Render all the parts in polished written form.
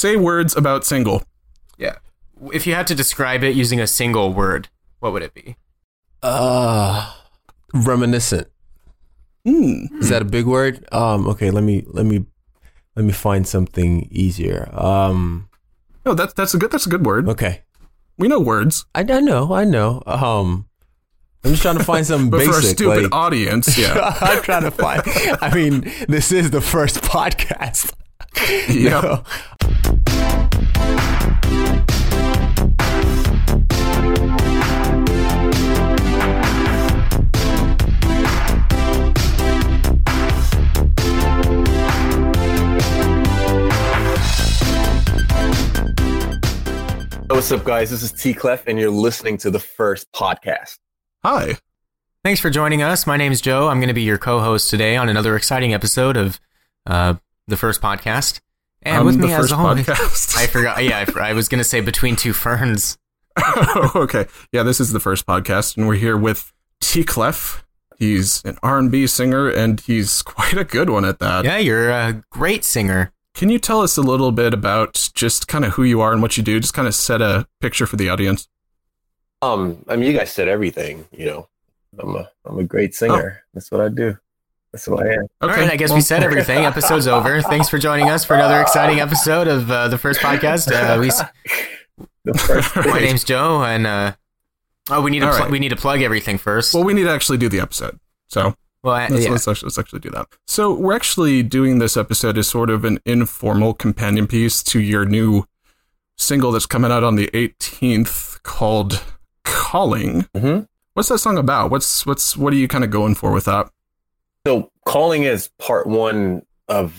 say words about single. Yeah. If you had to describe it using a single word, what would it be? Reminiscent. Is that a big word? Okay, let me find something easier. No, that's a good word. Okay. We know words. I know. I'm just trying to find something but basic. For a stupid audience, yeah. I'm trying to find. I mean, this is the first podcast. Yeah. No. What's up, guys? This is T Clef, and you're listening to the first podcast. Hi. Thanks for joining us. My name's Joe. I'm going to be your co-host today on another exciting episode of the first podcast. And with me, as always, I forgot. Yeah, I was going to say Between Two Ferns. Oh, okay. Yeah, this is the first podcast, and we're here with T Clef. He's an R&B singer, and he's quite a good one at that. Yeah, you're a great singer. Can you tell us a little bit about just kind of who you are and what you do? Just kind of set a picture for the audience. I mean, you guys said everything. You know, I'm a great singer. Oh. That's what I do. That's what I am. Okay. All right, I guess we said everything. Episode's over. Thanks for joining us for another exciting episode of the first podcast. My name's Joe, and we need to plug everything first. Well, we need to actually do the episode. So. Let's actually do that. So we're actually doing this episode as sort of an informal companion piece to your new single that's coming out on the 18th called Calling. Mm-hmm. What's that song about? What are you kind of going for with that? So Calling is part one of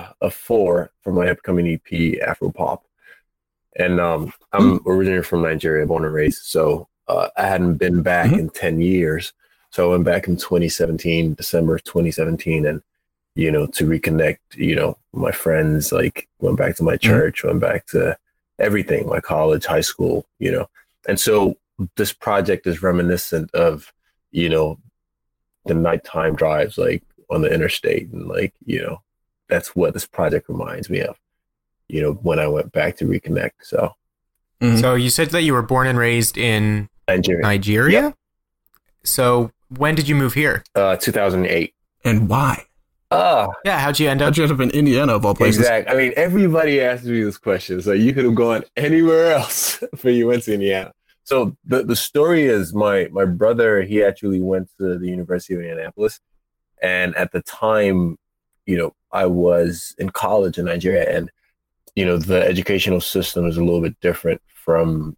4 from my upcoming EP, Afropop. And I'm originally from Nigeria, born and raised. So I hadn't been back in 10 years. So I went back in December 2017, and, to reconnect, my friends, went back to my church, went back to everything, my college, high school, And so this project is reminiscent of, the nighttime drives, on the interstate. And that's what this project reminds me of, when I went back to reconnect. So. So you said that you were born and raised in Nigeria? Yep. So when did you move here? 2008. And why? Yeah, how'd you end up in Indiana of all places? Exactly. I mean, everybody asks me this question. So you could have gone anywhere else, but you went to Indiana. So the story is my brother, he actually went to the University of Indianapolis. And at the time, I was in college in Nigeria, and, the educational system is a little bit different from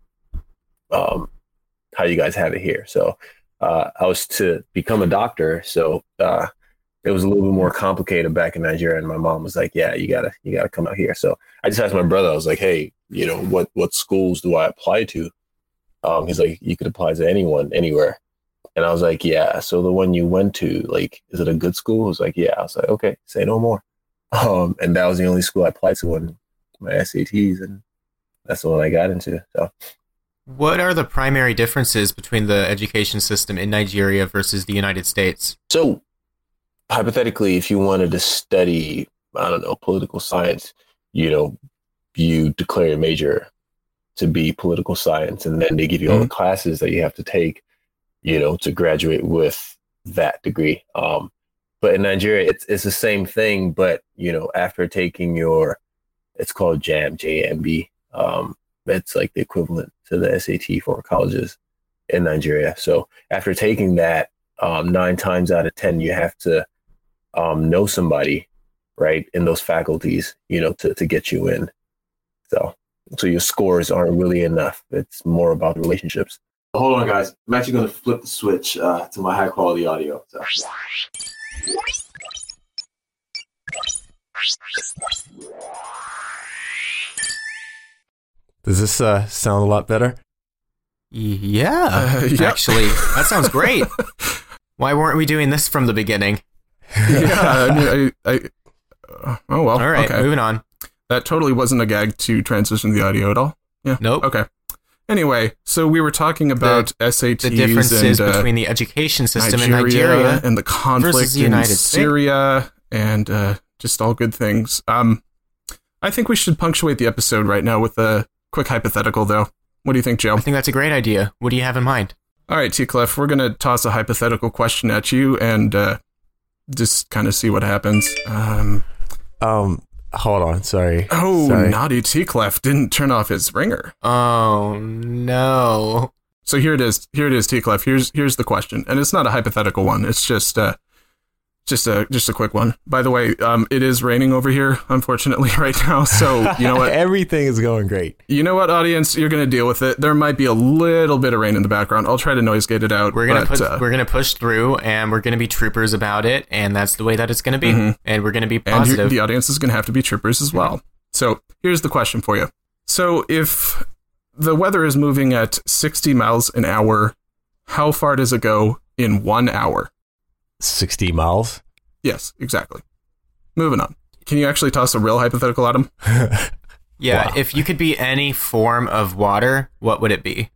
how you guys have it here. So I was to become a doctor, so it was a little bit more complicated back in Nigeria. And my mom was like, "Yeah, you gotta come out here." So I just asked my brother. I was like, "Hey, what schools do I apply to?" He's like, "You could apply to anyone, anywhere." And I was like, "Yeah." So the one you went to, is it a good school? He was like, "Yeah." I was like, "Okay, say no more." And that was the only school I applied to on my SATs, and that's the one I got into. So. What are the primary differences between the education system in Nigeria versus the United States? So, hypothetically, if you wanted to study, I don't know, political science, you declare your major to be political science, and then they give you all the classes that you have to take, to graduate with that degree. But in Nigeria, it's the same thing, but, after taking it's called JAMB, J-A-M-B, it's like the equivalent to the SAT for colleges in Nigeria. So after taking that, 9 times out of 10, you have to know somebody, right, in those faculties, to get you in. So your scores aren't really enough. It's more about relationships. Hold on, guys. I'm actually going to flip the switch to my high quality audio. So. Does this sound a lot better? Yeah, actually, that sounds great. Why weren't we doing this from the beginning? Yeah, oh well. All right, okay. Moving on. That totally wasn't a gag to transition the audio at all. Yeah. Nope. Okay. Anyway, so we were talking about SATs, the differences between the education system in Nigeria and the conflict versus the United in Syria, and just all good things. I think we should punctuate the episode right now with a quick hypothetical, though. What do you think, Joe? I think that's a great idea. What do you have in mind? All right, T-Clef, we're going to toss a hypothetical question at you and just kind of see what happens. Hold on, sorry. Oh, sorry. Naughty T-Clef didn't turn off his ringer. Oh, no. So here it is, T-Clef. Here's the question, and it's not a hypothetical one. It's just a quick one. By the way, it is raining over here, unfortunately, right now. So you know what? Everything is going great. You know what, audience? You're going to deal with it. There might be a little bit of rain in the background. I'll try to noise gate it out. We're gonna push through, and we're gonna be troopers about it, and that's the way that it's gonna be. Mm-hmm. And we're gonna be positive. And the audience is gonna have to be troopers as well. So here's the question for you. So if the weather is moving at 60 miles an hour, how far does it go in 1 hour? 60 miles? Yes, exactly. Moving on. Can you actually toss a real hypothetical at him? Yeah, wow. If you could be any form of water, what would it be?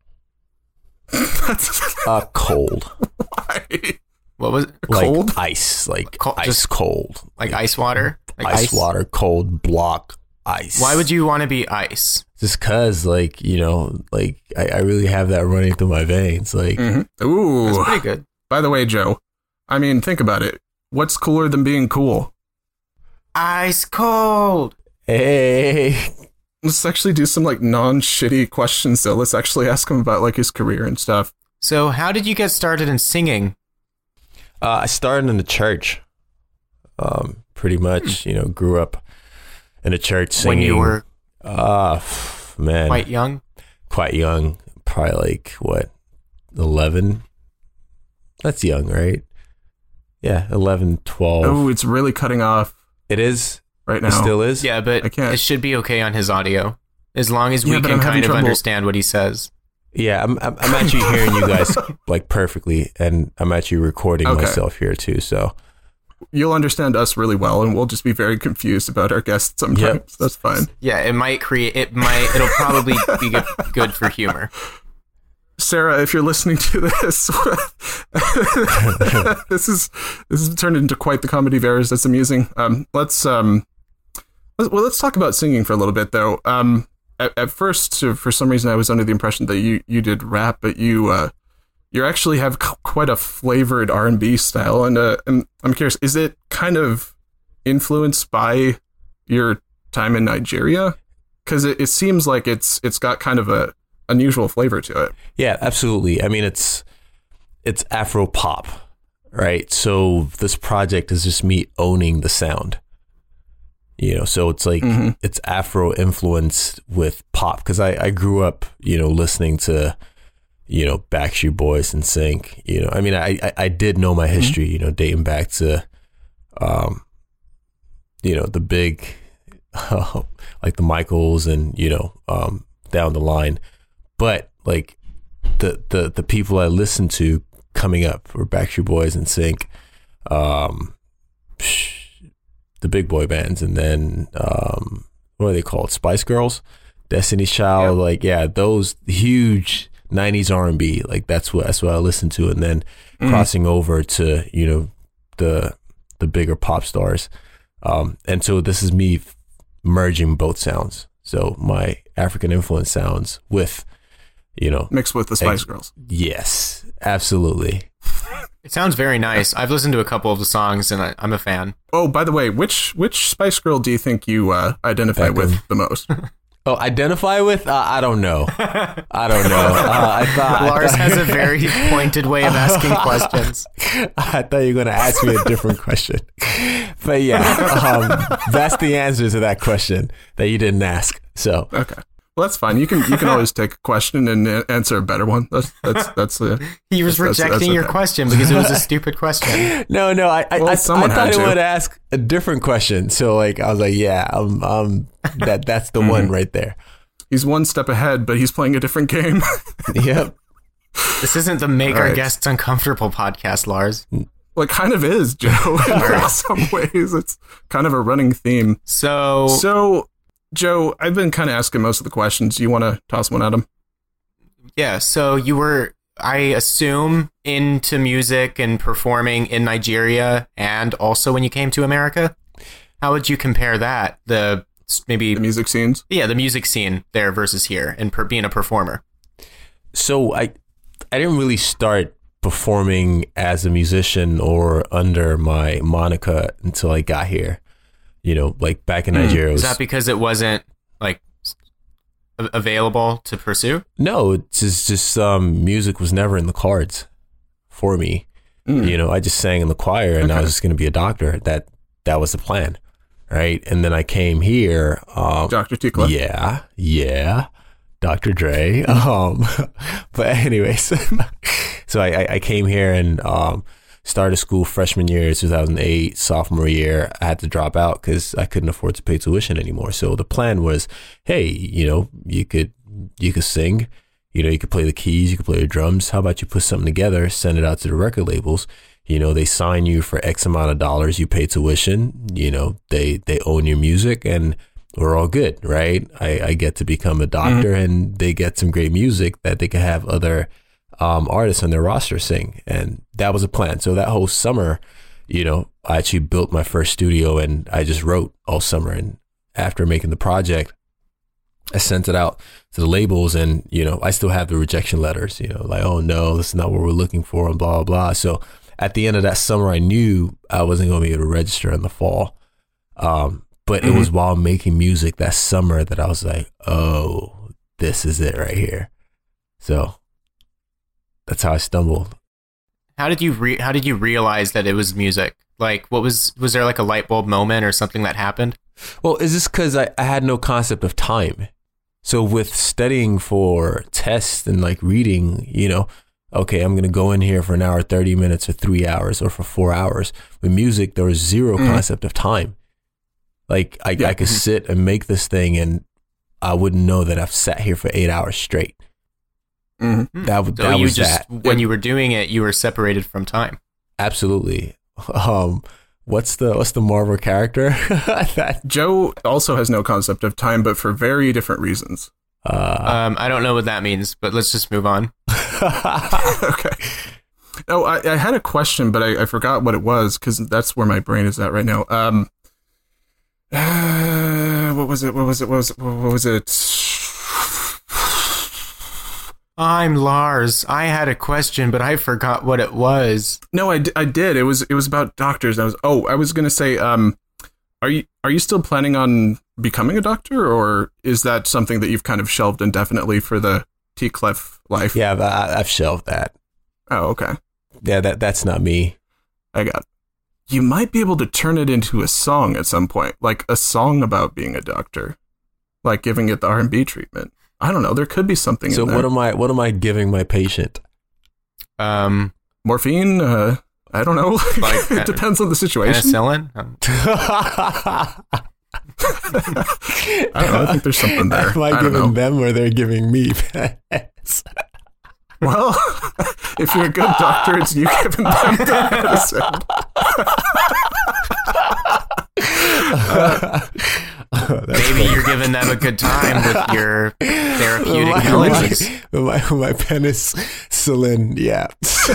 Cold. Why? What was it? Cold? Like ice. Like ice cold. Like ice water? Like ice water, cold block, ice. Why would you want to be ice? Just cause, like, you know, like I really have that running through my veins. Like, Ooh. That's pretty good. By the way, Joe, I mean, think about it. What's cooler than being cool? Ice cold. Hey. Let's actually do some like non-shitty questions though. Let's actually ask him about like his career and stuff. So how did you get started in singing? I started in the church. Pretty much, you know, grew up in a church singing. When you were man, quite young? Quite young. Probably like, what, 11? That's young, right? Yeah, 11, 12. Oh, it's really cutting off. It is? Right now. It still is? Yeah, but it should be okay on his audio. As long as we can kind of understand what he says. Yeah, I'm actually hearing you guys like perfectly, and I'm actually recording myself here too, so. You'll understand us really well, and we'll just be very confused about our guests sometimes. Yep. That's fine. Yeah, it'll probably be good for humor. Sarah, if you're listening to this, this is turned into quite the comedy of errors. That's amusing. Let's talk about singing for a little bit, though. At first, for some reason, I was under the impression that you did rap, but you actually have quite a flavored R&B style, and I'm curious, is it kind of influenced by your time in Nigeria? Because it seems like it's got kind of a unusual flavor to it. Yeah, absolutely. I mean, it's Afro pop, right? So this project is just me owning the sound. You know, so it's like it's Afro influenced with pop, because I grew up, you know, listening to, you know, Backstreet Boys and NSYNC. You know, I mean, I did know my history, you know, dating back to, you know, the big, like the Michaels and, you know, down the line. But like the people I listened to coming up were Backstreet Boys and NSYNC, the big boy bands, and then what are they called? Spice Girls, Destiny's Child, like those huge 90s R&B, like that's what I listened to, and then crossing over to, you know, the bigger pop stars, and so this is me merging both sounds. So my African influence sounds with, you know, mixed with the Spice Girls. Yes, absolutely. It sounds very nice. I've listened to a couple of the songs, and I'm a fan. Oh, by the way, which Spice Girl do you think you identify with the most? Oh, identify with? I don't know. I thought Lars has a very pointed way of asking questions. I thought you were going to ask me a different question. But yeah, that's the answer to that question that you didn't ask. So okay. Well, that's fine. You can always take a question and answer a better one. That's he was rejecting your question because it was a stupid question. No, I thought he would ask a different question. So like I was like, yeah, that's the one right there. He's one step ahead, but he's playing a different game. Yep. This isn't the make our guests uncomfortable podcast, Lars. Well, it kind of is, Joe. In some ways, it's kind of a running theme. So. Joe, I've been kind of asking most of the questions. You want to toss one at him? Yeah, so you were, I assume, into music and performing in Nigeria and also when you came to America? How would you compare that? The maybe the music scenes. Yeah, the music scene there versus here, and being a performer. So I didn't really start performing as a musician or under my moniker until I got here. You know, like back in Nigeria. Is that because it wasn't like available to pursue? No, it's just music was never in the cards for me. You know, I just sang in the choir, and I was just going to be a doctor. That was the plan, right? And then I came here. Dr. Tikla. Yeah, Dr. Dre. But anyways, so I came here and started school freshman year, 2008. Sophomore year, I had to drop out because I couldn't afford to pay tuition anymore. So the plan was, hey, you know, you could sing. You know, you could play the keys, you could play the drums. How about you put something together, send it out to the record labels? You know, they sign you for X amount of dollars, you pay tuition, you know, they own your music, and we're all good, right? I get to become a doctor, and they get some great music that they can have other artists on their roster sing. And that was a plan. So that whole summer, you know, I actually built my first studio, and I just wrote all summer. And after making the project, I sent it out to the labels, and, you know, I still have the rejection letters, you know, like, oh no, this is not what we're looking for, and blah, blah, blah. So at the end of that summer, I knew I wasn't going to be able to register in the fall. But it was while making music that summer that I was like, oh, this is it right here. So that's how I stumbled. How did you realize that it was music? Like, was there like a light bulb moment or something that happened? Well, is this because I had no concept of time? So with studying for tests and like reading, you know, okay, I'm going to go in here for an hour, 30 minutes, or 3 hours, or for 4 hours. With music, there was zero concept of time. Like I could sit and make this thing, and I wouldn't know that I've sat here for 8 hours straight. That was that. When you were doing it, you were separated from time. Absolutely. What's the Marvel character? Joe also has no concept of time, but for very different reasons. I don't know what that means, but let's just move on. Okay. Oh, I had a question, but I forgot what it was, because that's where my brain is at right now. What was it? I'm Lars. I had a question, but I forgot what it was. No, I did. It was about doctors. I was going to say, are you still planning on becoming a doctor, or is that something that you've kind of shelved indefinitely for the T-Clef life? Yeah, I've shelved that. Oh, okay. Yeah, that's not me. I got it. You might be able to turn it into a song at some point, like a song about being a doctor, like giving it the R&B treatment. I don't know. There could be something. So in there. what am I giving my patient? Morphine. I don't know. Like, it depends on the situation. Penicillin. I don't know. I think there's something there. Am I giving them, or they're giving me meds? Well, if you're a good doctor, it's you giving them the medicine. Maybe you're giving them a good time with your therapeutic melodies. My penicillin, yeah.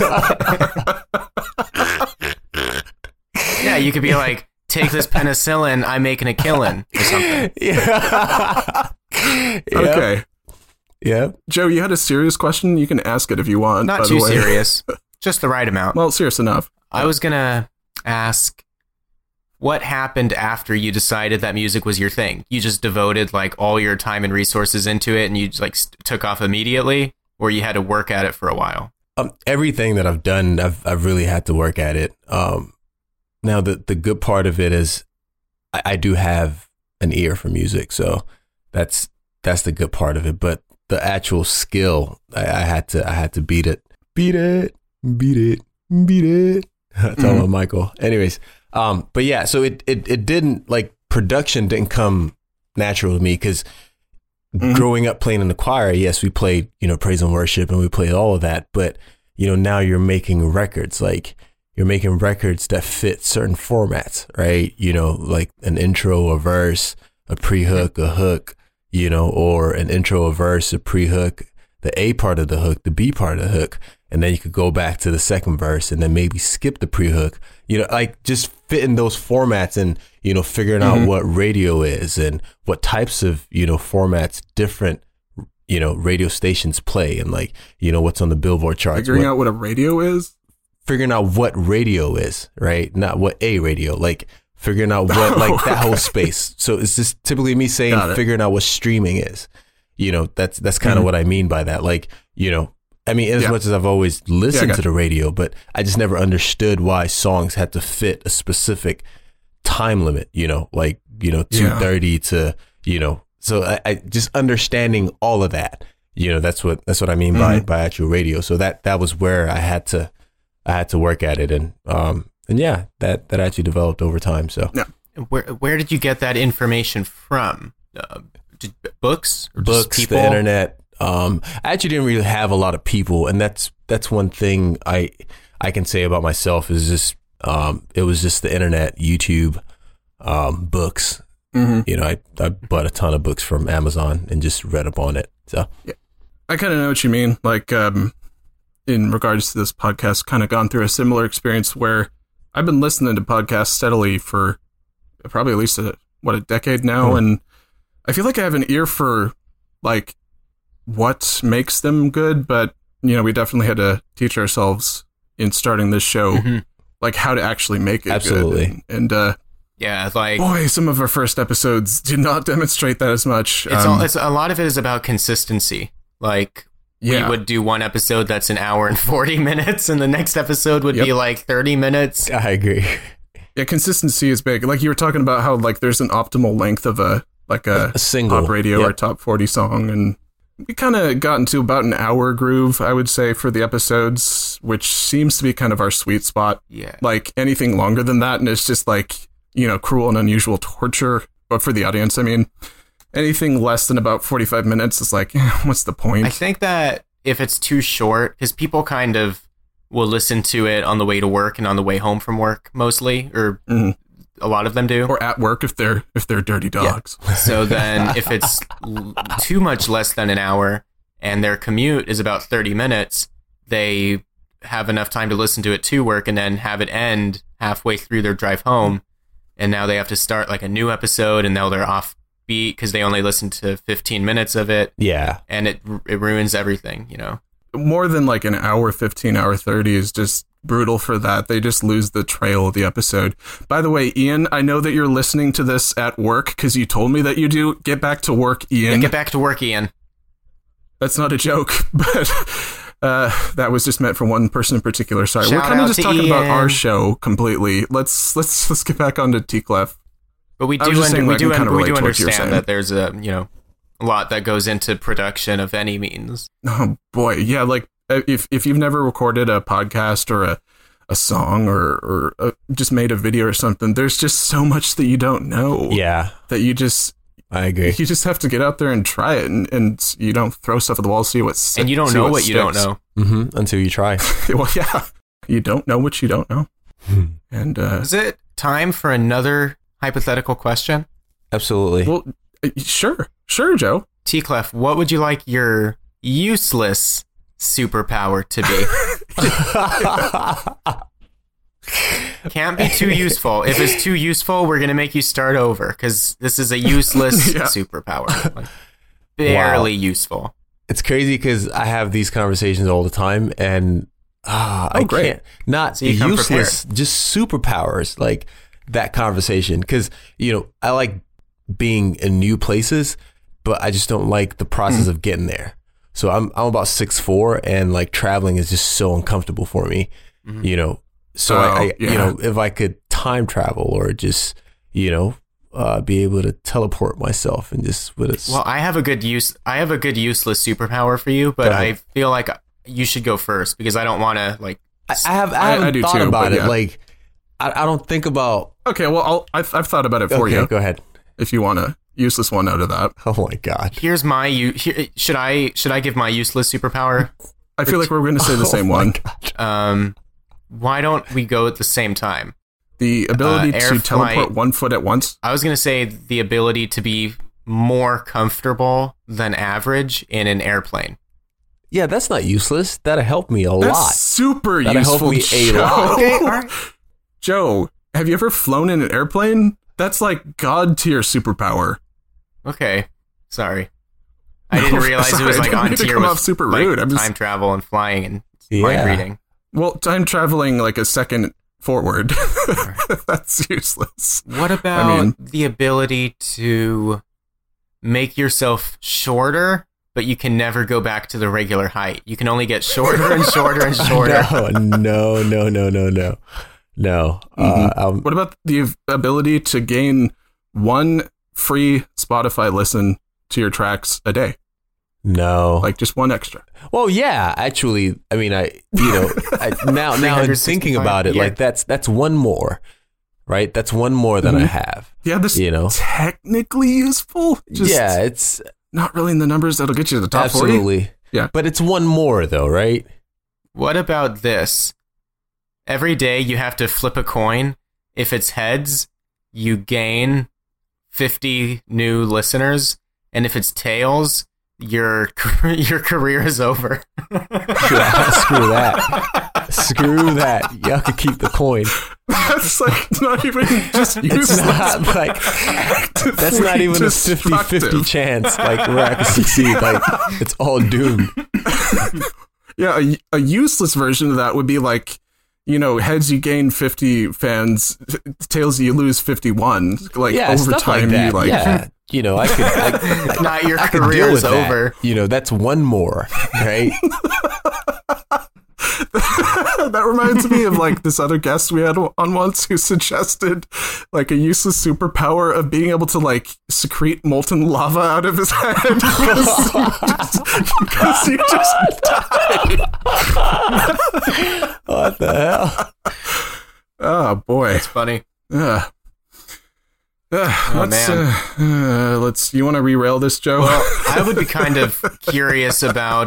Yeah, you could be like, take this penicillin, I'm making a killing, or something. Yeah. Okay. Yeah. Joe, you had a serious question? You can ask it if you want. Not too serious. Just the right amount. Well, serious enough. I was going to ask, what happened after you decided that music was your thing? You just devoted like all your time and resources into it, and you like took off immediately, or you had to work at it for a while? Everything that I've done, I've really had to work at it. Now, the good part of it is I do have an ear for music, so that's the good part of it. But the actual skill, I had to beat it. That's all Michael. Anyways, but yeah, so it didn't, like, production didn't come natural to me, because growing up playing in the choir, yes, we played, you know, praise and worship, and we played all of that. But, you know, now you're making records, like you're making records that fit certain formats, right? You know, like an intro, a verse, a pre-hook, a hook, you know, or an intro, a verse, a pre-hook, the A part of the hook, the B part of the hook. And then you could go back to the second verse and then maybe skip the pre-hook, you know, like just fitting those formats and, figuring out what radio is and what types of, formats different, radio stations play and like, what's on the Billboard charts. Figuring out what a radio is? Figuring out what radio is, right? Not what a radio, like figuring out what, like that whole space. So it's just typically me saying figuring out what streaming is. That's kind of what I mean by that. Like, as much as I've always listened to the radio, but I just never understood why songs had to fit a specific time limit, 2:30 to, so I just understanding all of that, that's what I mean by actual radio. So that was where I had to work at it. And yeah, that actually developed over time. So where did you get that information from? Books, or books, people? The internet. I actually didn't really have a lot of people, and that's one thing I can say about myself is just it was just the internet, YouTube, books. I bought a ton of books from Amazon and just read up on it. So yeah, I kind of know what you mean. Like in regards to this podcast, kind of gone through a similar experience where I've been listening to podcasts steadily for probably at least a decade now, and I feel like I have an ear for like what makes them good, but we definitely had to teach ourselves in starting this show like how to actually make it absolutely good. And yeah, like boy, some of our first episodes did not demonstrate that as much. It's a lot of it is about consistency. Like we would do one episode that's an hour and 40 minutes, and the next episode would be like 30 minutes. I agree. Yeah, consistency is big. Like you were talking about how like there's an optimal length of a single pop radio or top 40 song, and we kind of got into about an hour groove, I would say, for the episodes, which seems to be kind of our sweet spot. Yeah. Like anything longer than that, and it's just like, cruel and unusual torture. But for the audience, I mean, anything less than about 45 minutes is like, what's the point? I think that if it's too short, because people kind of will listen to it on the way to work and on the way home from work, mostly, or a lot of them do, or at work if they're dirty dogs. Yeah. So then if it's too much less than an hour and their commute is about 30 minutes, they have enough time to listen to it to work and then have it end halfway through their drive home, and now they have to start like a new episode, and now they're off beat because they only listened to 15 minutes of it. Yeah, and it ruins everything. More than like an hour 15, hour 30 is just brutal for that. They just lose the trail of the episode. By the way, Ian, I know that you're listening to this at work because you told me that you do. Get back to work, Ian. Yeah, get back to work, Ian. That's not a joke, but that was just meant for one person in particular. Sorry, we're kind of just talking about our show completely. Let's get back onto T-Clef. But we do understand that there's a lot that goes into production of any means. Oh boy, yeah, like if you've never recorded a podcast or a song or just made a video or something, there's just so much that you don't know. Yeah, that I agree. You just have to get out there and try it, and you don't throw stuff at the wall, see what sticks. And you don't know what you don't know until you try. Well, yeah, you don't know what you don't know. And is it time for another hypothetical question? Absolutely. Well, sure, Joe. T-Clef, what would you like your useless superpower to be? Can't be too useful. If it's too useful, we're going to make you start over, because this is a useless superpower. Like, barely useful. It's crazy because I have these conversations all the time, and I can't. Not so useless, just superpowers, like that conversation. Because, I like being in new places, but I just don't like the process of getting there. So I'm about 6'4", and like traveling is just so uncomfortable for me, So I if I could time travel or just, be able to teleport myself and just Well, I have a good useless superpower for you, but I feel like you should go first because I don't want to like. I haven't thought about it. Like, I don't think about. Okay, well, I've thought about it for you. Go ahead. If you want a useless one out of that. Oh my god. Here's my should I give my useless superpower? I feel like we're going to say the same one. Why don't we go at the same time? The ability to teleport 1 foot at once? I was going to say the ability to be more comfortable than average in an airplane. Yeah, that's not useless. That'll help me a lot. Super useful. That'll help me a lot. Okay, all right. Joe, have you ever flown in an airplane? That's like god tier superpower. Okay, sorry. I didn't realize it was like on tier with super rude. Like, time travel and flying and mind reading. Well, time traveling like a second forward. That's useless. What about the ability to make yourself shorter, but you can never go back to the regular height? You can only get shorter and shorter and shorter. No. What about the ability to gain one free Spotify listen to your tracks a day? No. Like just one extra. Well, yeah, actually, I mean, now I'm thinking about it, like that's one more, right? That's one more than I have. Yeah, this technically useful. Just it's not really in the numbers that'll get you to the top 40. Absolutely. Yeah. But it's one more though, right? What about this? Every day you have to flip a coin. If it's heads, you gain 50 new listeners, and if it's tails, your career is over. Screw that. Y'all could keep the coin. That's like not even just useless. It's not like that's not even a 50-50 chance like where I can succeed. Like it's all doomed. Yeah, a useless version of that would be like, heads you gain 50 fans, tails you lose 51. Like over time, I could. Not your career is over. That. That's one more, right? That reminds me of like this other guest we had on once who suggested like a useless superpower of being able to like secrete molten lava out of his head because you just die. What the hell? Oh boy, it's funny. Man. You want to re-rail this, Joe? Well, I would be kind of curious about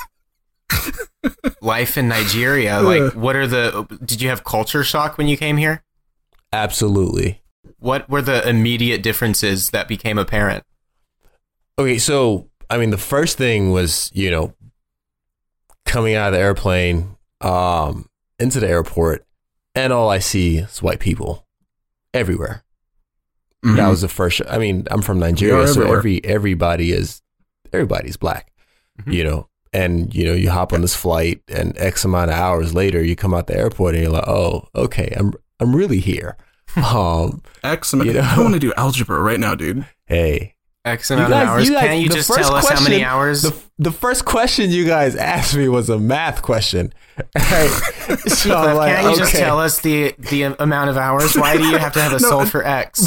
life in Nigeria. Like, did you have culture shock when you came here? Absolutely. What were the immediate differences that became apparent? Okay, so, the first thing was, coming out of the airplane, into the airport, and all I see is white people everywhere. Mm-hmm. That was the first. I'm from Nigeria, so everybody's black, mm-hmm. And you hop on this flight, and X amount of hours later, you come out the airport, and you're like, oh, okay, I'm really here. X amount. I want to do algebra right now, dude. Hey, X amount of hours. Can't you just tell us how many hours? The first question you guys asked me was a math question. Right? So can't you just tell us the amount of hours? Why do you have to have a sold for X?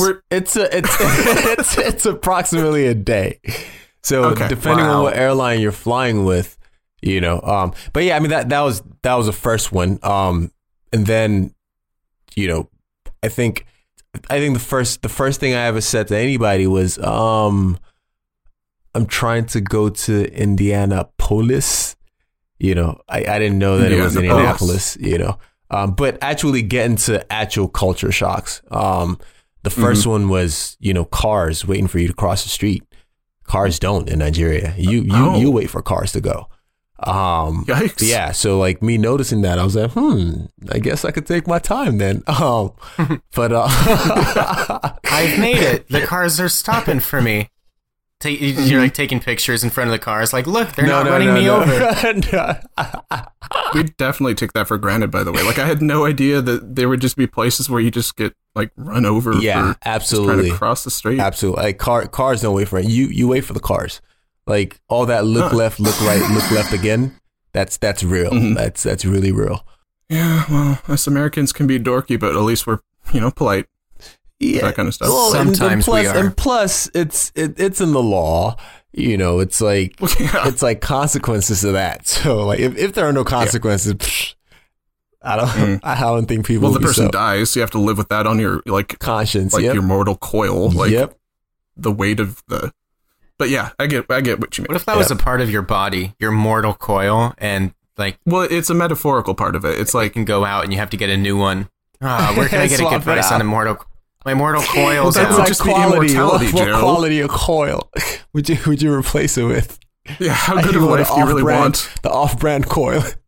It's approximately a day. So depending on what airline you're flying with, but yeah, that was the first one. And then, I think the first thing I ever said to anybody was, I'm trying to go to Indianapolis. I didn't know that it was Indianapolis, but actually getting to actual culture shocks. The first one was, cars waiting for you to cross the street. Cars don't in Nigeria. You wait for cars to go. Yikes. Yeah, so like me noticing that, I was like, I guess I could take my time then. But I've made it. The cars are stopping for me. You're like taking pictures in front of the cars. Like, look, they're not running me over. We definitely take that for granted, by the way. Like, I had no idea that there would just be places where you just get like run over. Yeah, absolutely. Trying to cross the street. Absolutely. Like cars don't wait for it. You wait for the cars. Like all that look left, look right, look left again. That's real. Mm-hmm. That's really real. Yeah. Well, us Americans can be dorky, but at least we're polite. Yeah, that kind of stuff. Well, sometimes we are. And plus, it's in the law. It's like it's like consequences to that. So like if there are no consequences, I don't think people. Well, the person dies, so you have to live with that on your like conscience, like your mortal coil, like the weight of the. But yeah, I get what you mean. What if that was a part of your body, your mortal coil, and like? Well, it's a metaphorical part of it. It's like you can go out and you have to get a new one. Where can I get a good price on my mortal coil? Well, that would just be immortality, What quality of coil would you replace it with? Yeah, how good of a life do you really want? The off-brand coil.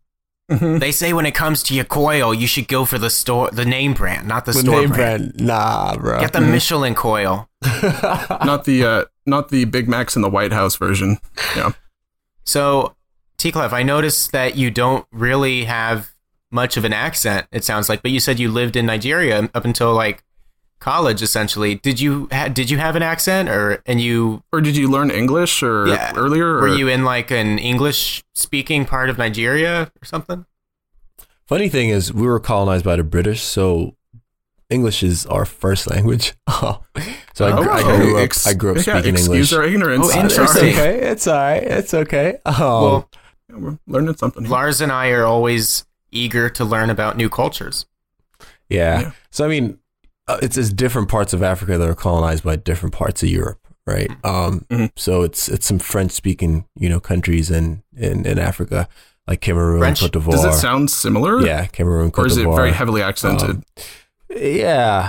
They say when it comes to your coil, you should go for the name brand, not the store brand. Nah, bro. Get the Michelin coil. Not the Big Macs in the White House version. Yeah. So, T-Clef, I noticed that you don't really have much of an accent, it sounds like, but you said you lived in Nigeria up until like college, essentially. Did you have an accent, or did you learn English earlier? Or? Were you in like an English speaking part of Nigeria or something? Funny thing is, we were colonized by the British, so English is our first language. So I grew up speaking English. Excuse our ignorance. Oh, interesting. It's all right. It's okay. Well, we're learning something. Lars and I are always eager to learn about new cultures. Yeah. So I mean, it's different parts of Africa that are colonized by different parts of Europe, right? So it's some French-speaking, countries in Africa, like Cameroon, French? Cote d'Ivoire. Does it sound similar? Yeah, Cameroon, Cote d'Ivoire. Or is it very heavily accented? Yeah.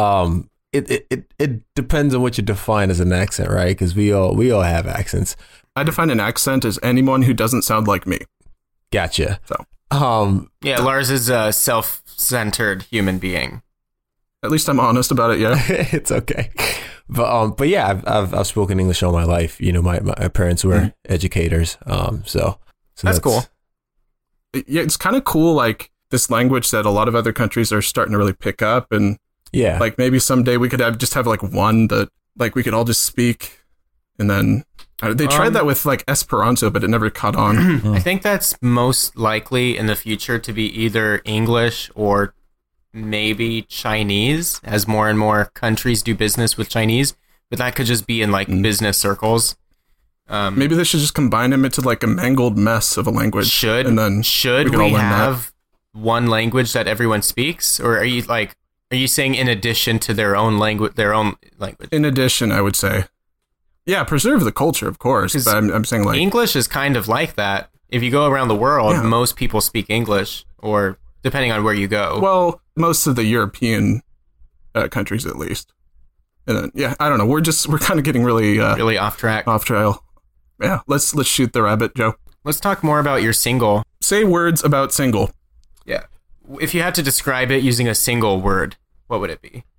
It depends on what you define as an accent, right? Because we all have accents. I define an accent as anyone who doesn't sound like me. Gotcha. So. Lars is a self-centered human being. At least I'm honest about it. Yeah, it's okay. But yeah, I've spoken English all my life. My parents were educators. So that's cool. Yeah, it's kind of cool. Like this language that a lot of other countries are starting to really pick up, and yeah, like maybe someday we could have like one that like we could all just speak, and then. They tried that with like Esperanto, but it never caught on. I think that's most likely in the future to be either English or maybe Chinese, as more and more countries do business with Chinese. But that could just be in like business circles. Maybe they should just combine them into like a mangled mess of a language. Should we have one language that everyone speaks, or are you saying in addition to their own language? In addition, I would say. Yeah, preserve the culture, of course. But I'm saying like English is kind of like that. If you go around the world, most people speak English, or depending on where you go. Well, most of the European countries, at least. And then, I don't know. We're kind of getting really off track, off trail. Yeah, let's shoot the rabbit, Joe. Let's talk more about your single. Say words about single. Yeah, if you had to describe it using a single word, what would it be?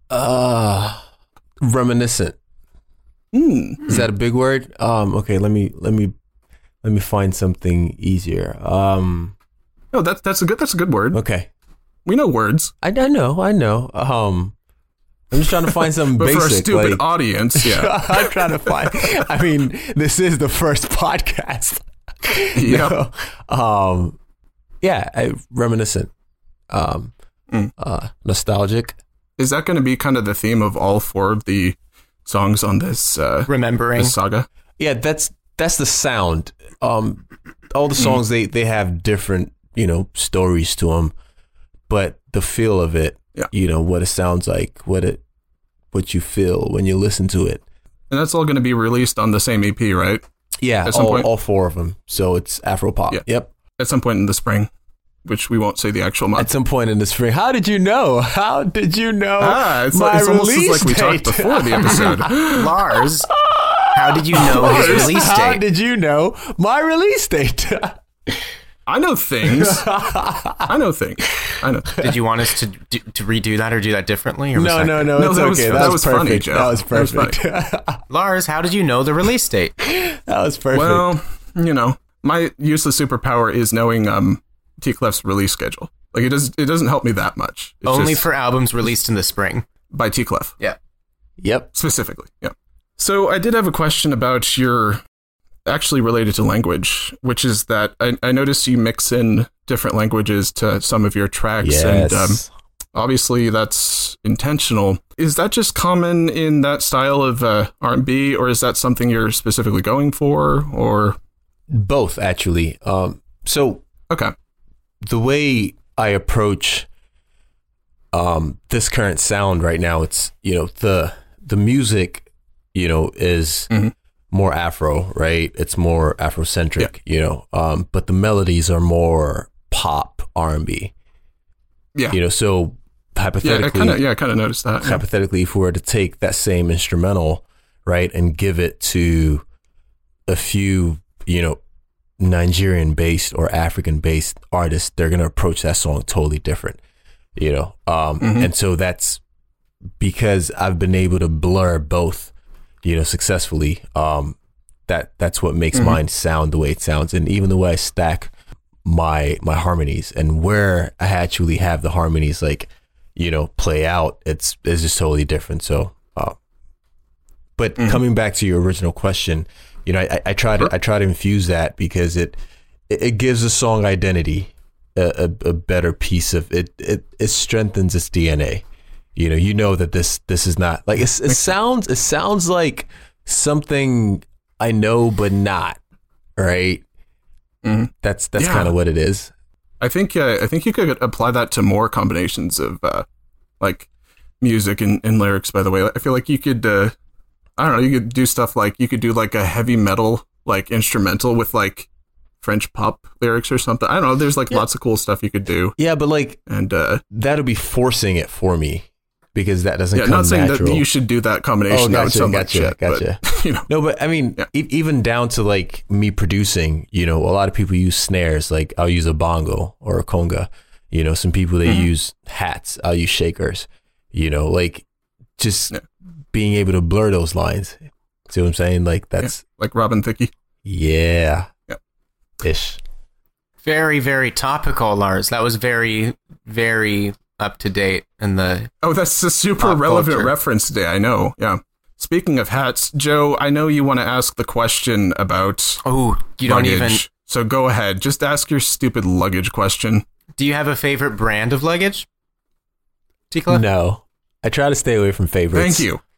Reminiscent. Is that a big word? Okay, let me find something easier. No, that's a good word. Okay, we know words. I know. I'm just trying to find something but basic. For a stupid audience, yeah. I'm trying to find. I mean, this is the first podcast. Reminiscent. Nostalgic. Is that going to be kind of the theme of all four of the songs on this remembering this saga? Yeah, that's the sound. All the songs they have different stories to them, but the feel of it, what it sounds like, what you feel when you listen to it, and that's all going to be released on the same EP, right? Yeah, at some point? All four of them. So it's Afropop. Yeah. Yep. At some point in the spring, which we won't say the actual month. At some point in the spring. How did you know? It's almost like we talked before the episode. Lars, how did you know his release date? How did you know my release date? I know things. I know. Did you want us to redo that or do that differently? Or no. It's okay. That was perfect. Funny, Joe. That was perfect. Lars, how did you know the release date? That was perfect. Well, my useless superpower is knowing T-Clef's release schedule. Like it doesn't help me that much. It's only for albums released in the spring by T-Clef. Yeah. Yep. Specifically. Yeah. So I did have a question about your actually related to language, which is that I noticed you mix in different languages to some of your tracks. Yes. And obviously that's intentional. Is that just common in that style of R&B, or is that something you're specifically going for, or both actually? So okay, the way I approach this current sound right now, it's the music is more Afro, right? It's more Afrocentric, but the melodies are more pop R&B. Yeah. So hypothetically, I kind of noticed that. Hypothetically, if we were to take that same instrumental, right, and give it to a few, Nigerian based or African based artist, they're going to approach that song totally different, you know? And so that's because I've been able to blur both, you know, successfully. That's what makes mine sound the way it sounds. And even the way I stack my harmonies and where I actually have the harmonies, like, you know, play out, it's just totally different. So, but coming back to your original question, you know, I try to infuse that because it gives a song identity, a better piece of it. It strengthens its DNA. You know that this is not like it sounds like something I know but not, right? That's kind of what it is. I think you could apply that to more combinations of like music and lyrics. By the way, I feel like you could I don't know, you could do stuff like you could do like a heavy metal like instrumental with like French pop lyrics or something. I don't know. There's like lots of cool stuff you could do. Yeah, but like and that'll be forcing it for me. Because that doesn't come not saying natural. That you should do that combination. Gotcha. But, you know. No, but I mean, even down to like me producing, you know, a lot of people use snares. Like I'll use a bongo or a conga. You know, some people, they use hats. I'll use shakers. You know, like just being able to blur those lines. See what I'm saying? Like that's like Robin Thicke. Yeah. Ish. Very, very topical, Lars. That was very, very up to date in the that's a super relevant reference today. I know. Yeah. Speaking of hats, Joe, I know you want to ask the question about you luggage, don't even. So go ahead. Just ask your stupid luggage question. Do you have a favorite brand of luggage, T-Clef? No. I try to stay away from favorites.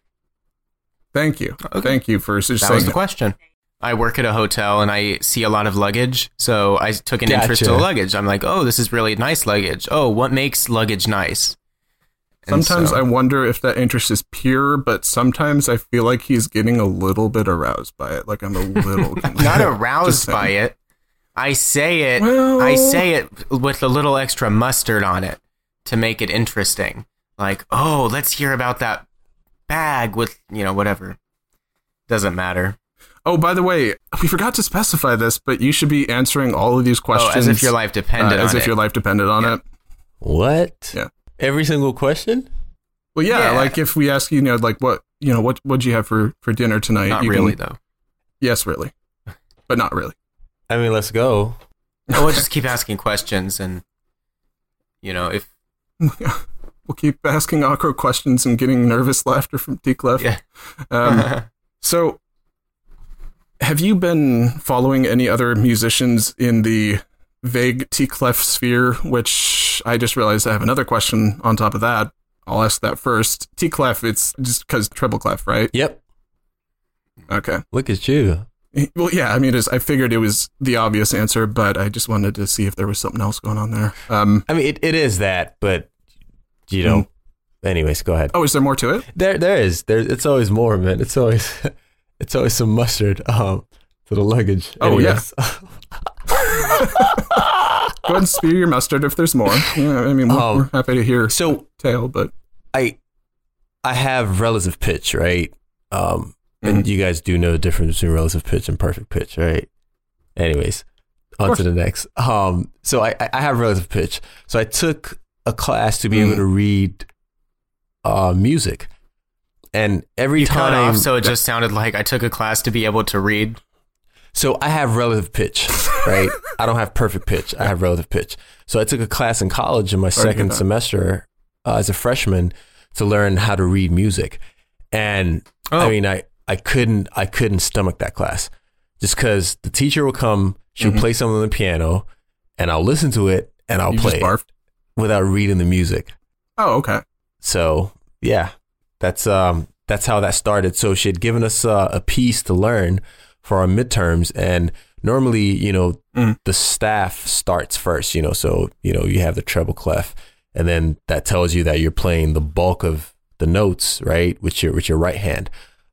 Thank you. Okay. Thank you for just saying that was the question. I work at a hotel and I see a lot of luggage, so I took an interest in the luggage. I'm like, oh, this is really nice luggage. Oh, what makes luggage nice? Sometimes I wonder if that interest is pure, but sometimes I feel like he's getting a little bit aroused by it. Like I'm a little not aroused by it. I say it with a little extra mustard on it to make it interesting. Like, oh, let's hear about that bag with, you know, whatever. Doesn't matter. Oh, by the way, we forgot to specify this, but you should be answering all of these questions as if your life depended on it. As if your life depended on it. What? Yeah. Every single question? Well, yeah, like if we ask you, you know, like what'd you have for dinner tonight? Not really, though. Yes, really, but not really. I mean, let's go. We'll just keep asking questions, and you know, if we'll keep asking awkward questions and getting nervous laughter from T-Clef. Yeah. So. Have you been following any other musicians in the vague T-Clef sphere, which I just realized I have another question on top of that. I'll ask that first. T-Clef, it's just because treble clef, right? Yep. Okay. Look at you. Well, yeah, I mean, I figured it was the obvious answer, but I just wanted to see if there was something else going on there. I mean, it is that, but, you know, anyways, go ahead. Oh, is there more to it? There is. It's always more, man. It's always some mustard for the luggage. Oh, yes. Go ahead and spew your mustard if there's more. Yeah, I mean, we're happy to hear tale, but I have relative pitch, right? And you guys do know the difference between relative pitch and perfect pitch, right? Anyways, on to the next. So I have relative pitch. So I took a class to be able to read music. And every time... cut off, so it just sounded like I took a class to be able to read. So I have relative pitch, right? I don't have perfect pitch. I have relative pitch. So I took a class in college in my second semester as a freshman to learn how to read music. And I mean, I couldn't stomach that class just because the teacher will come, she'll play something on the piano, and I'll listen to it and I'll play it without reading the music. Oh, okay. So yeah, that's how that started. So she had given us a piece to learn for our midterms, and normally, you know, the staff starts first, you know, so, you know, you have the treble clef, and then that tells you that you're playing the bulk of the notes, right, with your right hand.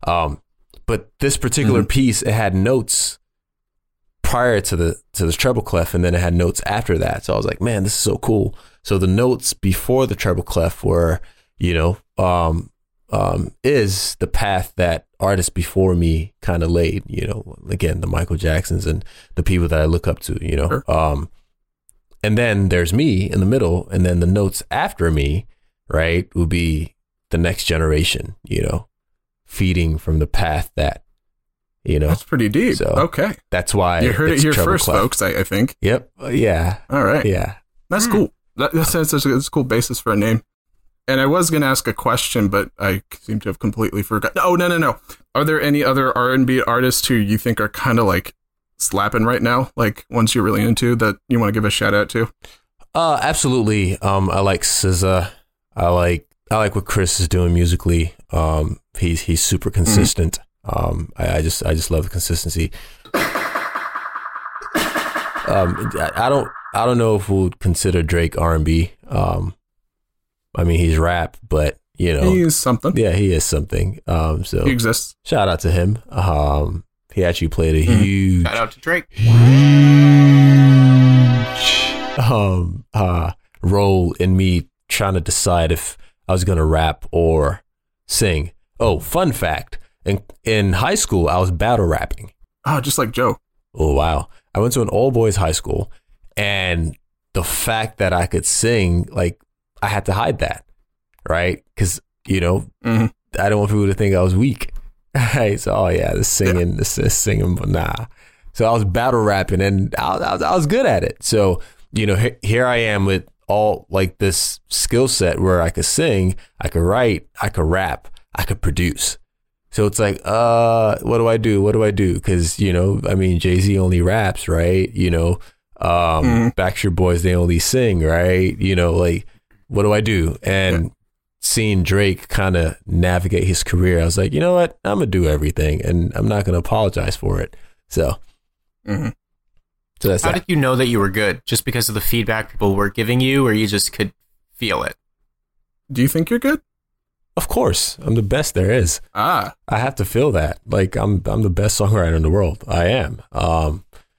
But this particular piece, it had notes prior to the treble clef, and then it had notes after that. So I was like, man, this is so cool. So the notes before the treble clef were, you know, is the path that artists before me kind of laid, again, the Michael Jacksons and the people that I look up to, Sure. And then there's me in the middle, and then the notes after me, right, will be the next generation, feeding from the path that, That's pretty deep. So okay. That's why you heard it here first, folks, I think. Yep. Yeah. All right. Yeah. That's cool. That's a cool basis for a name. And I was going to ask a question, but I seem to have completely forgotten. Oh, no. Are there any other R&B artists who you think are kind of like slapping right now? Like ones you're really into that you want to give a shout out to? Absolutely. I like SZA. I like what Chris is doing musically. He's super consistent. I just love the consistency. I don't know if we'll consider Drake R&B. I mean, he's rap, but he is something. Yeah, he is something. So he exists. Shout out to him. He actually played a huge shout out to Drake. Role in me trying to decide if I was gonna rap or sing. Oh, fun fact. In high school, I was battle rapping. Oh, just like Joe. Oh, wow. I went to an all boys high school, and the fact that I could sing, like, I had to hide that, right? Because, I don't want people to think I was weak. Right? So, this singing, but nah. So I was battle rapping, and I was good at it. So, here I am with all, like, this skill set where I could sing, I could write, I could rap, I could produce. So it's like, what do I do? Because, Jay-Z only raps, right? Backstreet Boys, they only sing, right? Like, what do I do? And seeing Drake kind of navigate his career, I was like, you know what? I'm going to do everything, and I'm not going to apologize for it. So, so that's How did you know that you were good? Just because of the feedback people were giving you, or you just could feel it? Do you think you're good? Of course, I'm the best there is. I have to feel that. Like I'm the best songwriter in the world. I am. I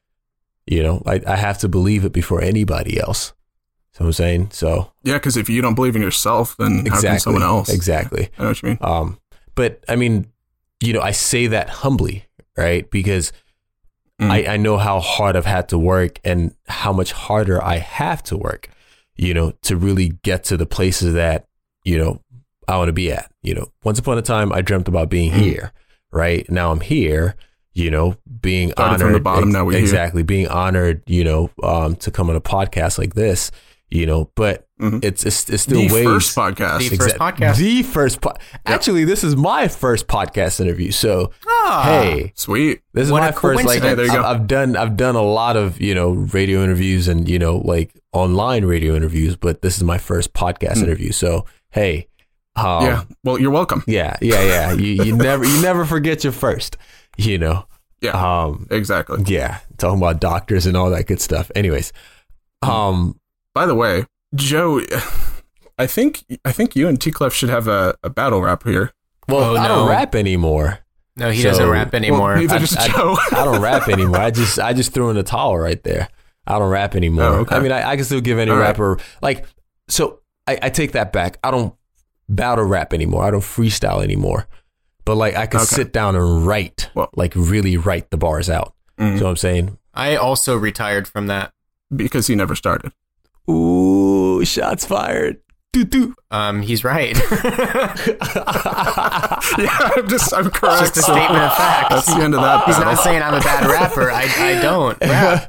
have to believe it before anybody else. So I'm saying. So yeah, because if you don't believe in yourself, then how can someone else? Exactly. I know what you mean. But I mean, I say that humbly, right? Because I know how hard I've had to work and how much harder I have to work, to really get to the places that I want to be at. Once upon a time, I dreamt about being here, right? Now I'm here, being started honored from the bottom. Now we're exactly here. Being honored, to come on a podcast like this, but it's still the ways. First podcast. The first podcast. Actually, this is my first podcast interview. So, hey, sweet. This is what my first. Like, hey, there you go. I've done a lot of radio interviews and like online radio interviews, but this is my first podcast interview. So, hey. Well, you're welcome. Yeah. You never forget your first, Yeah, exactly. Yeah, talking about doctors and all that good stuff. Anyways, by the way, Joe, I think you and T-Clef should have a battle rap here. Well, I don't rap anymore. No, he doesn't rap anymore. Well, neither does Joe. I don't rap anymore. I just threw in the towel right there. I don't rap anymore. Oh, okay. I mean, I can still give any rapper like. So I take that back. I don't battle rap anymore. I don't freestyle anymore. But like I could sit down and write, like really write the bars out. You know what I'm saying? I also retired from that because he never started. Ooh, shots fired. Doo-doo. He's right. Yeah, I'm correct. Just a statement of fact. That's the end of that. He's not saying I'm a bad rapper. I don't rap.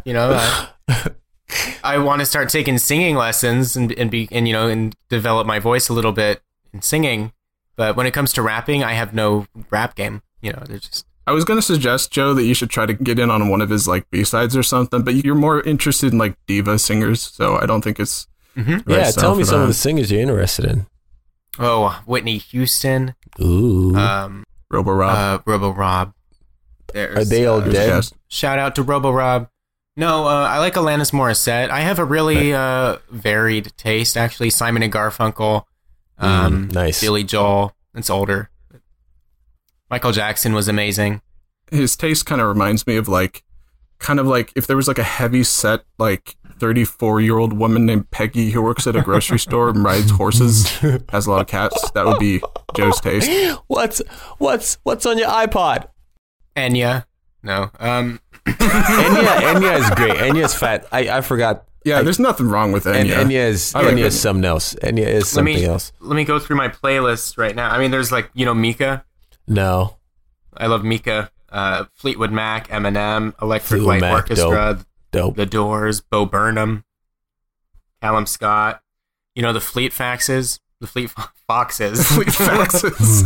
I want to start taking singing lessons and develop my voice a little bit in singing. But when it comes to rapping, I have no rap game. There's just. I was going to suggest, Joe, that you should try to get in on one of his like B-sides or something, but you're more interested in like diva singers, so I don't think it's. Yeah, tell me some of the singers you're interested in. Oh, Whitney Houston. Ooh. Robo Rob. Robo Rob. Are they all dead? Shout out to Robo Rob. No, I like Alanis Morissette. I have a really varied taste, actually. Simon and Garfunkel. Nice. Billy Joel. It's older. Michael Jackson was amazing. His taste kind of reminds me of like if there was like a heavy set like 34-year-old woman named Peggy who works at a grocery store and rides horses, has a lot of cats. That would be Joe's taste. What's on your iPod? Enya. No. Enya is great. Enya's fat. I forgot. Yeah, there's nothing wrong with Enya. Enya is something else. Enya is something else. Let me go through my playlist right now. I mean, there's like, Mika. No. I love Mika. Fleetwood Mac, Eminem, Electric Light Orchestra, dope. The Doors, Bo Burnham, Callum Scott. The Fleet Foxes. The Fleet Foxes. Fleet Foxes.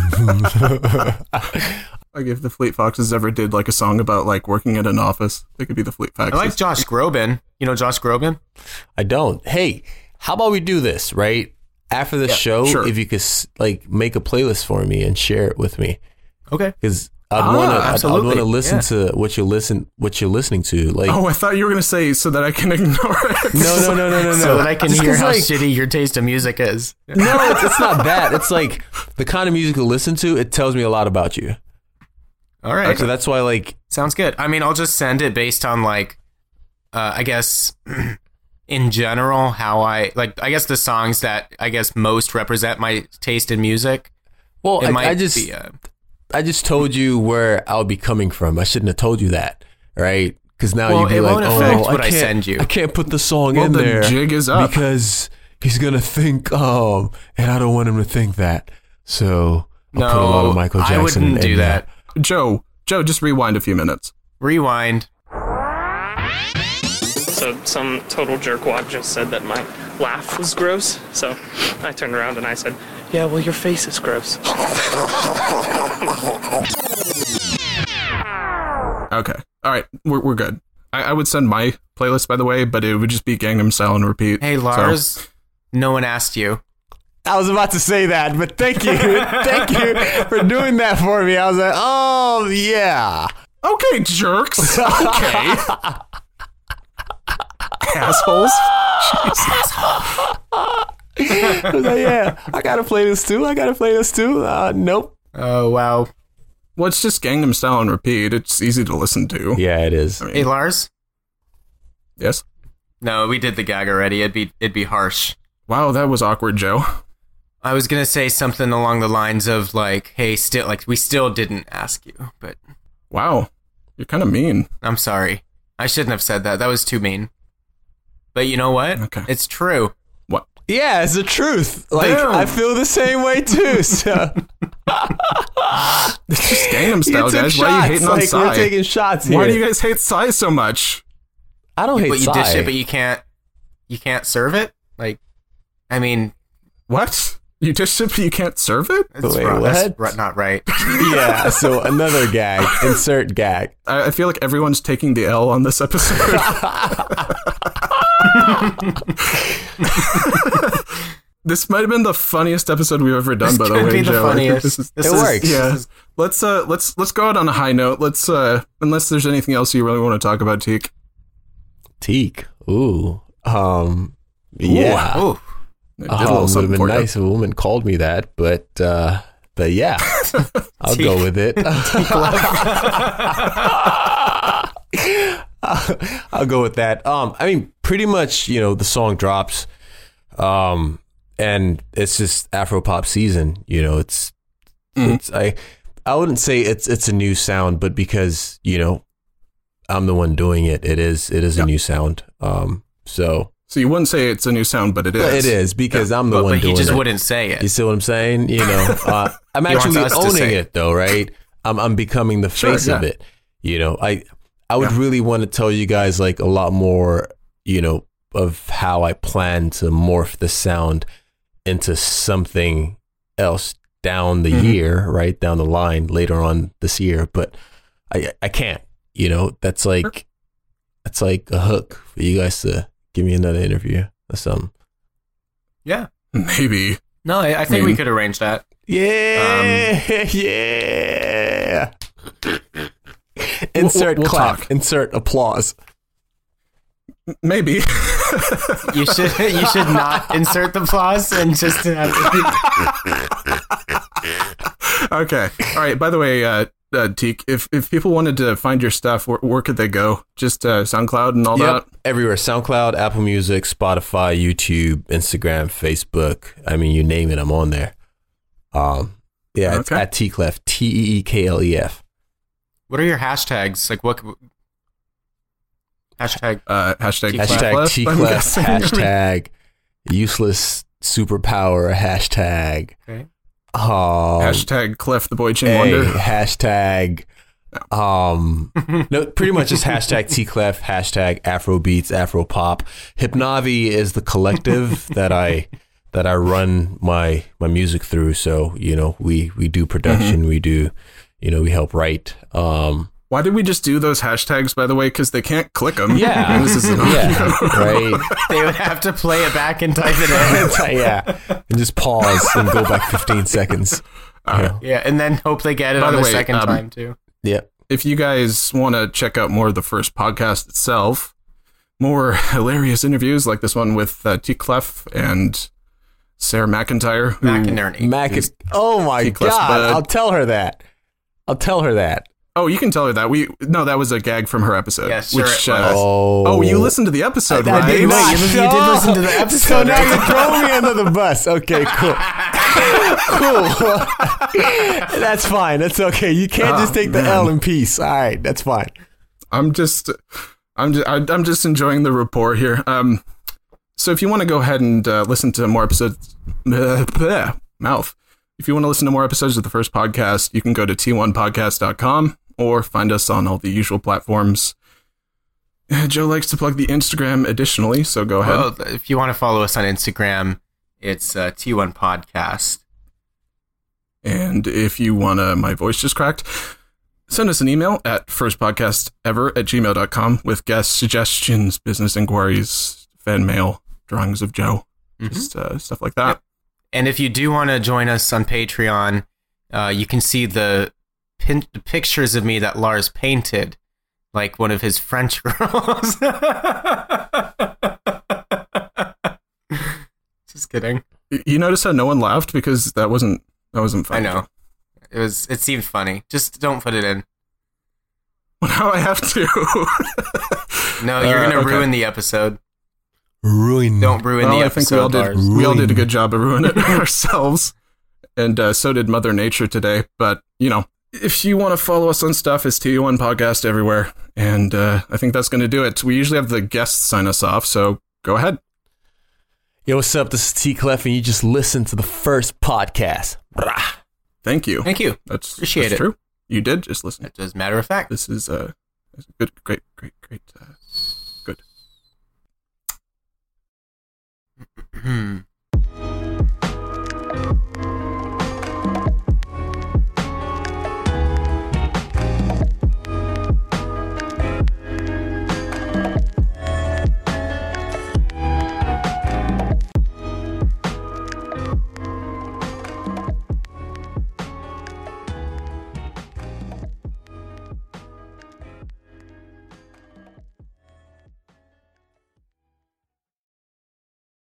Like if the Fleet Foxes ever did like a song about like working at an office, they could be the Fleet Foxes. I like Josh Groban. You know Josh Groban? I don't. Hey, how about we do this, right? After the show, sure. If you could like make a playlist for me and share it with me. Okay. Because I'd want to listen to what you're listening to. Like, I thought you were gonna say so that I can ignore it. No. So that I can hear how shitty your taste of music is. No, it's not that. It's like the kind of music you listen to. It tells me a lot about you. All right. So that's why, like, sounds good. I mean, I'll just send it based on like, I guess, in general, how I guess the songs that I guess most represent my taste in music. Well, I just told you where I'll be coming from. I shouldn't have told you that, right? Because now you'd be like, I send you. I can't put the song in there. The jig is up because he's gonna think, and I don't want him to think that. So I'll put a lot of Michael Jackson. I wouldn't do that. Joe, just rewind a few minutes. Rewind. So some total jerkwad just said that my laugh was gross. So I turned around and I said, yeah, well, your face is gross. Okay. All right. We're good. I would send my playlist, by the way, but it would just be Gangnam Style on repeat. Hey, Lars, no one asked you. I was about to say that, but thank you. Thank you for doing that for me. I was like, oh, yeah. Okay, jerks. Okay. Assholes. Jesus. I was like, yeah, I got to play this too. Nope. Oh, wow. Well, it's just Gangnam Style on repeat. It's easy to listen to. Yeah, it is. Hey, Lars? Yes? No, we did the gag already. It'd be harsh. Wow, that was awkward, Joe. I was going to say something along the lines of like, hey, we still didn't ask you, but... Wow, you're kind of mean. I'm sorry. I shouldn't have said that. That was too mean. But you know what? Okay. It's true. What? Yeah, it's the truth. Like, damn. I feel the same way too, so... It's just Gangnam Style, guys. Why are you hating on Psy? We're taking shots here. Why do you guys hate Psy so much? I don't hate Psy. You dish it, but you can't serve it? Like, I mean... What? You dish it, but you can't serve it? That's not right. Yeah, so another gag. Insert gag. I feel like everyone's taking the L on this episode. This might have been the funniest episode we've ever done, by the way, Joe. Funniest. It works. Yeah. Let's go out on a high note. Let's unless there's anything else you really want to talk about, Teak. Teak. Ooh. Yeah. Ooh. Would have been nice if a woman called me that, but yeah, I'll go with it. I'll go with that. I mean, pretty much, the song drops, and it's just Afropop season. It's I wouldn't say it's a new sound, but because I'm the one doing it, it is a new sound. So you wouldn't say it's a new sound, but it is. It is, because I'm the one doing it. But he just wouldn't say it. You see what I'm saying? I'm actually owning it, though, right? I'm becoming the face of it. I would really want to tell you guys, like, a lot more, of how I plan to morph the sound into something else down the year, right? Down the line later on this year. But I can't, that's like a hook for you guys to give me another interview or something. Yeah. Maybe. No, I think we could arrange that. Yeah. Yeah. Insert we'll clap. Talk. Insert applause. Maybe. You should not insert the applause and just have Okay. All right. By the way, Teak, if people wanted to find your stuff, where could they go? Just SoundCloud and all that? Everywhere. SoundCloud, Apple Music, Spotify, YouTube, Instagram, Facebook. I mean, you name it, I'm on there. It's at Teeklef, Teeklef. What are your hashtags? Like what? Hashtag Teeklef, hashtag useless superpower, hashtag. Okay. Hashtag Clef the Boy Chin Wonder. Hashtag. No, pretty much just hashtag Teeklef, hashtag Afrobeats, Afropop. Hypnavi is the collective that I run my music through. So, we do production, we do, we help write. Why did we just do those hashtags, by the way? Because they can't click them. Yeah. This is right. They would have to play it back and type it in. Yeah. And just pause and go back 15 seconds. Yeah, and then hope they get it on the second time, too. Yeah. If you guys want to check out more of the first podcast itself, more hilarious interviews like this one with Teeklef and Sarah McIntyre. Oh, my God. I'll tell her that. Oh, you can tell her that. That was a gag from her episode. Yes, sure. You listened to the episode, right? You did listen to the episode. So now you're throwing me under the bus. Okay, cool. Cool. That's fine. That's okay. You can't just take the L in peace. All right, that's fine. I'm just enjoying the rapport here. So if you want to go ahead and listen to more episodes, If you want to listen to more episodes of the first podcast, you can go to t1podcast.com or find us on all the usual platforms. Joe likes to plug the Instagram additionally, so go ahead. Well, if you want to follow us on Instagram, it's T1 Podcast. And if you want my voice just cracked, send us an email at firstpodcastever@gmail.com with guest suggestions, business inquiries, fan mail, drawings of Joe, just stuff like that. Yep. And if you do want to join us on Patreon, you can see the pictures of me that Lars painted, like one of his French girls. Just kidding. You notice how no one laughed because that wasn't funny. I know. It seemed funny. Just don't put it in. Well, now I have to. No, you're going to ruin the episode. Don't ruin the episode. I think we all did a good job of ruining it ourselves. And so did Mother Nature today. But, if you want to follow us on stuff, it's T1 Podcast everywhere. And I think that's going to do it. We usually have the guests sign us off, so go ahead. Yo, what's up? This is Teeklef, and you just listened to the first podcast. Thank you. Appreciate it. True. You did just listen. As a matter of fact. This is good, great.